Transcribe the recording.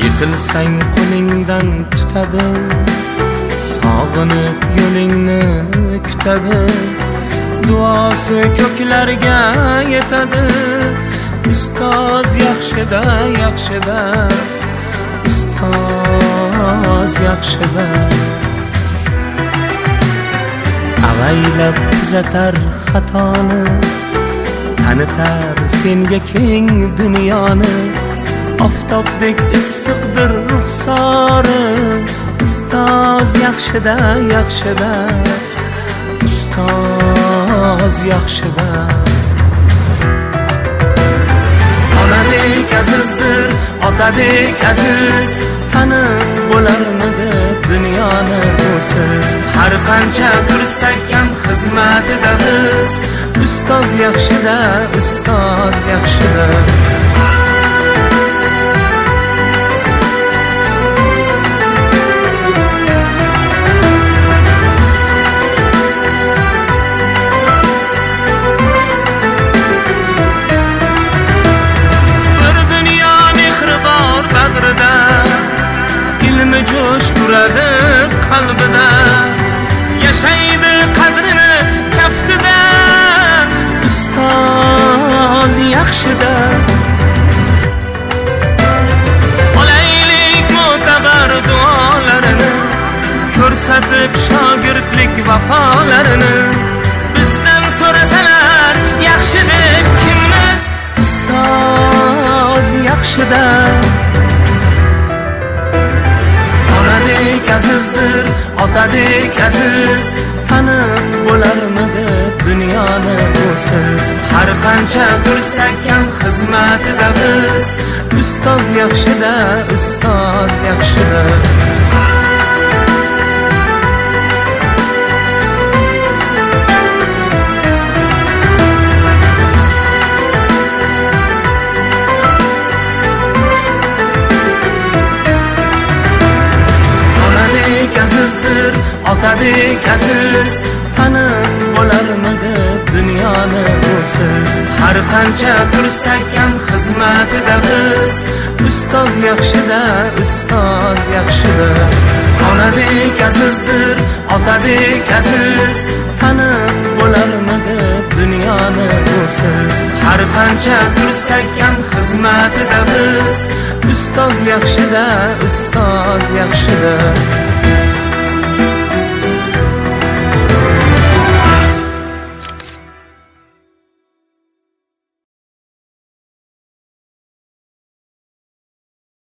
Yetilsang qo'lingdan tutadi, sog'inib yo'lingni kutadi, duosi ko'klarga yetadi. Ustoz yaxshida, yaxshida, ustoz yaxshida. Avaylab tuzatar xatoni, tanitar senga keng dunyoni. Oftobdek issiqdir ruxsori, ustoz yaxshida, yaxshida, ustoz yaxshida. Onadek azizdir, otadek aziz, tanib bo'larmidi dunyoni usiz. Har qancha tursak ham xizmatida biz, ustoz yaxshida, ustoz yaxshida. Ilmi jo'sh uradi qalbida, yashaydi qadrini kaftida, ustoz yaxshida. Olaylik mo'tabar duolarini, ko'rsatib shogirdlik vafolarini. Bizdan so'rasalar yaxshi deb kimni, ustoz yaxshida. Onadek azizdir, otadek aziz, tanib bo'larmidi dunyoni usiz. Har qancha tursak ham xizmatida biz, ustoz yaxshida, ustoz yaxshida. Azizdir, otadek aziz, tanib bo'larmidi dunyoni usiz. Har qancha tursak ham xizmatida biz, ustoz yaxshida, ustoz yaxshida. Onadek azizdir, otadek aziz, tanib bo'larmidi dunyoni usiz. Har qancha tursak ham xizmatida biz, ustoz yaxshida, ustoz yaxshida.